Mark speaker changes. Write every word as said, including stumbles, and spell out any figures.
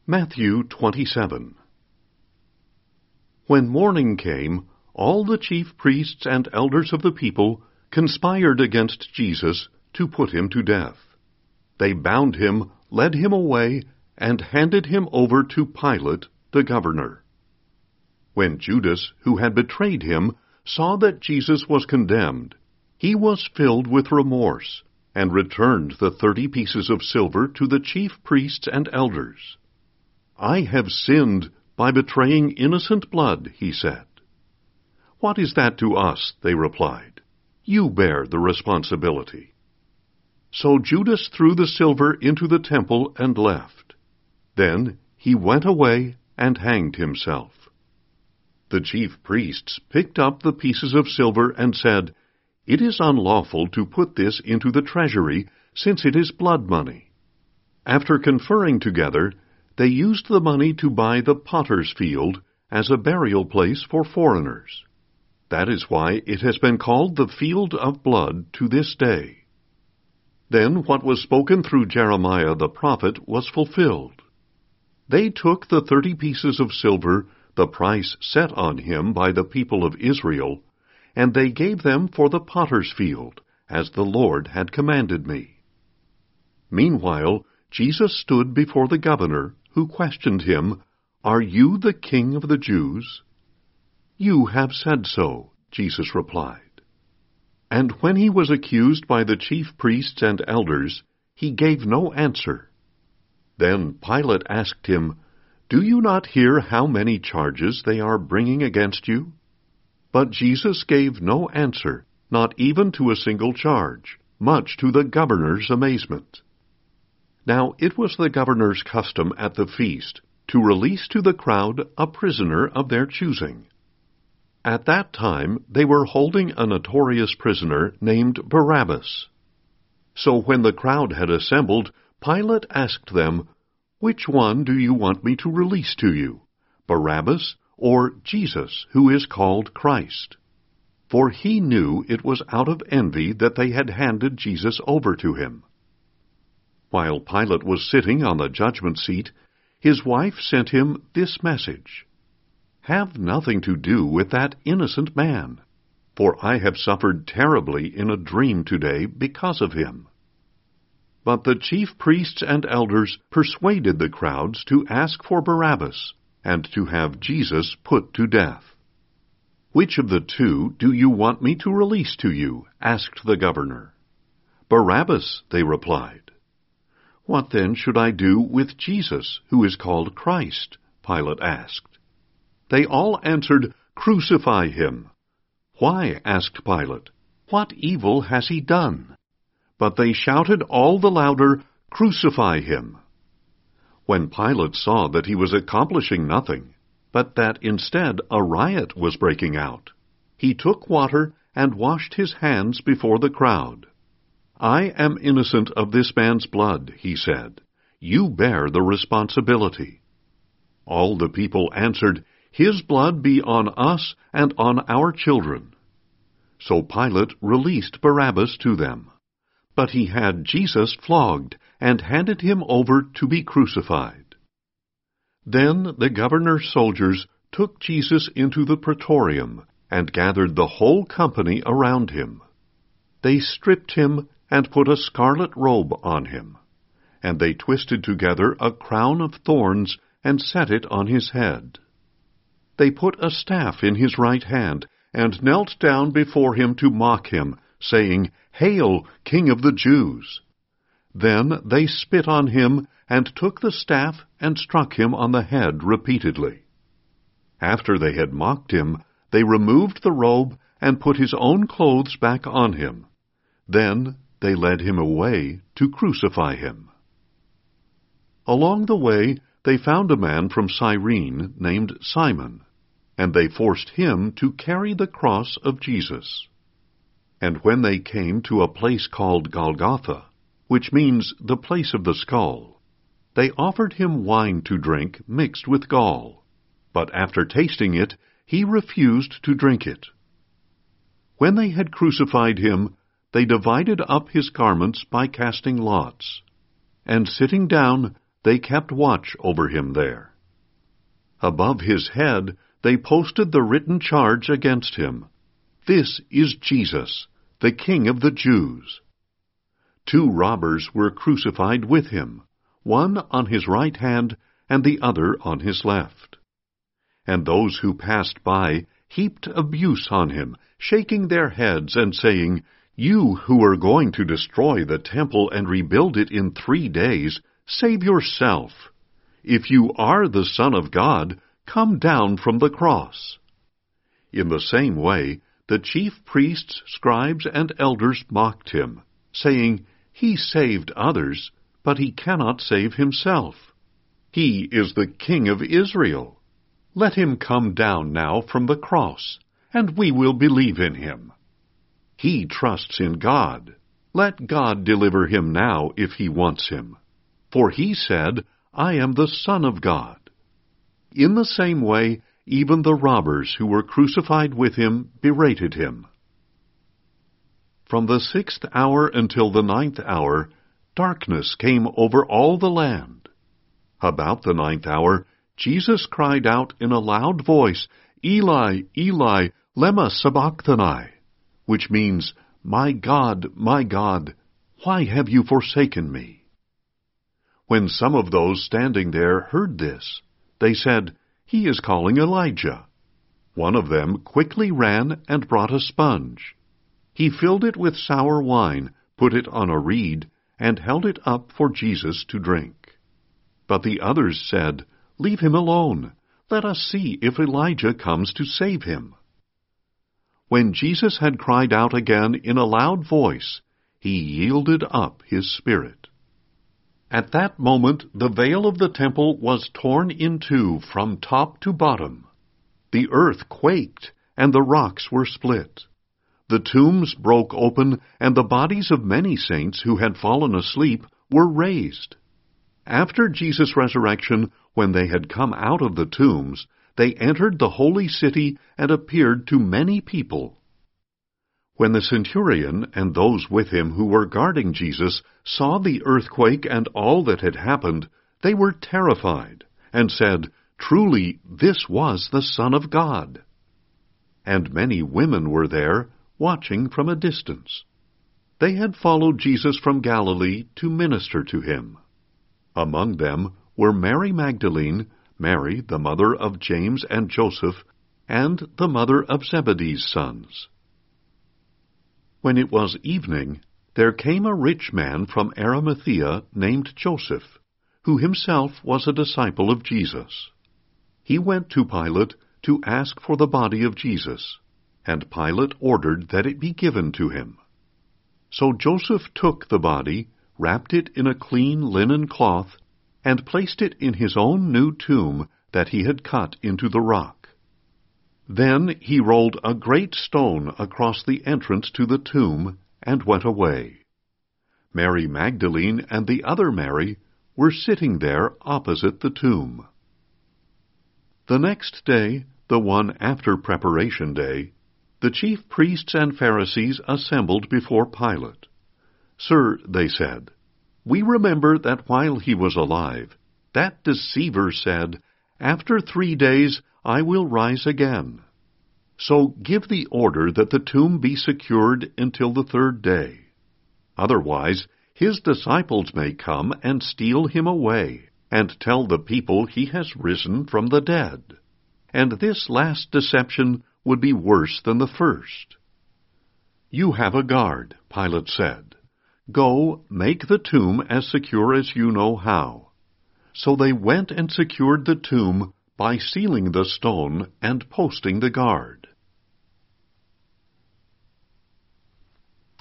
Speaker 1: Matthew twenty-seven. When morning came, all the chief priests and elders of the people conspired against Jesus to put him to death. They bound him, led him away, and handed him over to Pilate, the governor. When Judas, who had betrayed him, saw that Jesus was condemned, he was filled with remorse, and returned the thirty pieces of silver to the chief priests and elders. "I have sinned by betraying innocent blood," he said. "What is that to us?" they replied. "You bear the responsibility." So Judas threw the silver into the temple and left. Then he went away and hanged himself. The chief priests picked up the pieces of silver and said, "It is unlawful to put this into the treasury, since it is blood money." After conferring together, they used the money to buy the potter's field as a burial place for foreigners. That is why it has been called the Field of Blood to this day. Then what was spoken through Jeremiah the prophet was fulfilled. They took the thirty pieces of silver, the price set on him by the people of Israel, and they gave them for the potter's field, as the Lord had commanded me. Meanwhile, Jesus stood before the governor, who questioned him, "Are you the king of the Jews?" "You have said so," Jesus replied. And when he was accused by the chief priests and elders, he gave no answer. Then Pilate asked him, "Do you not hear how many charges they are bringing against you?" But Jesus gave no answer, not even to a single charge, much to the governor's amazement. Now it was the governor's custom at the feast to release to the crowd a prisoner of their choosing. At that time they were holding a notorious prisoner named Barabbas. So when the crowd had assembled, Pilate asked them, "Which one do you want me to release to you, Barabbas or Jesus, who is called Christ?" For he knew it was out of envy that they had handed Jesus over to him. While Pilate was sitting on the judgment seat, his wife sent him this message, "Have nothing to do with that innocent man, for I have suffered terribly in a dream today because of him." But the chief priests and elders persuaded the crowds to ask for Barabbas and to have Jesus put to death. "Which of the two do you want me to release to you?" asked the governor. "Barabbas," they replied. "What then should I do with Jesus, who is called Christ?" Pilate asked. They all answered, "Crucify him." "Why?" asked Pilate. "What evil has he done?" But they shouted all the louder, "Crucify him." When Pilate saw that he was accomplishing nothing, but that instead a riot was breaking out, he took water and washed his hands before the crowd. "I am innocent of this man's blood," he said. "You bear the responsibility." All the people answered, "His blood be on us and on our children." So Pilate released Barabbas to them. But he had Jesus flogged and handed him over to be crucified. Then the governor's soldiers took Jesus into the praetorium and gathered the whole company around him. They stripped him and put a scarlet robe on him, and they twisted together a crown of thorns and set it on his head. They put a staff in his right hand and knelt down before him to mock him, saying, "Hail, King of the Jews!" Then they spit on him and took the staff and struck him on the head repeatedly. After they had mocked him, they removed the robe and put his own clothes back on him. Then they led him away to crucify him. Along the way, they found a man from Cyrene named Simon, and they forced him to carry the cross of Jesus. And when they came to a place called Golgotha, which means the place of the skull, they offered him wine to drink mixed with gall, but after tasting it, he refused to drink it. When they had crucified him, they divided up his garments by casting lots, and sitting down, they kept watch over him there. Above his head they posted the written charge against him, "This is Jesus, the King of the Jews." Two robbers were crucified with him, one on his right hand and the other on his left. And those who passed by heaped abuse on him, shaking their heads and saying, "You who are going to destroy the temple and rebuild it in three days, save yourself. If you are the Son of God, come down from the cross." In the same way, the chief priests, scribes, and elders mocked him, saying, "He saved others, but he cannot save himself. He is the King of Israel. Let him come down now from the cross, and we will believe in him. He trusts in God. Let God deliver him now if he wants him. For he said, 'I am the Son of God.'" In the same way, even the robbers who were crucified with him berated him. From the sixth hour until the ninth hour, darkness came over all the land. About the ninth hour, Jesus cried out in a loud voice, "Eli, Eli, lema sabachthani," which means, "My God, my God, why have you forsaken me?" When some of those standing there heard this, they said, "He is calling Elijah." One of them quickly ran and brought a sponge. He filled it with sour wine, put it on a reed, and held it up for Jesus to drink. But the others said, "Leave him alone. Let us see if Elijah comes to save him." When Jesus had cried out again in a loud voice, he yielded up his spirit. At that moment the veil of the temple was torn in two from top to bottom. The earth quaked, and the rocks were split. The tombs broke open, and the bodies of many saints who had fallen asleep were raised. After Jesus' resurrection, when they had come out of the tombs, they entered the holy city and appeared to many people. When the centurion and those with him who were guarding Jesus saw the earthquake and all that had happened, they were terrified, and said, "Truly, this was the Son of God." And many women were there, watching from a distance. They had followed Jesus from Galilee to minister to him. Among them were Mary Magdalene, Mary, the mother of James and Joseph, and the mother of Zebedee's sons. When it was evening, there came a rich man from Arimathea named Joseph, who himself was a disciple of Jesus. He went to Pilate to ask for the body of Jesus, and Pilate ordered that it be given to him. So Joseph took the body, wrapped it in a clean linen cloth, and placed it in his own new tomb that he had cut into the rock. Then he rolled a great stone across the entrance to the tomb and went away. Mary Magdalene and the other Mary were sitting there opposite the tomb. The next day, the one after Preparation Day, the chief priests and Pharisees assembled before Pilate. "Sir," they said, "we remember that while he was alive, that deceiver said, 'After three days I will rise again.' So give the order that the tomb be secured until the third day. Otherwise, his disciples may come and steal him away, and tell the people he has risen from the dead. And this last deception would be worse than the first." "You have a guard," Pilate said. "Go, make the tomb as secure as you know how." So they went and secured the tomb by sealing the stone and posting the guard.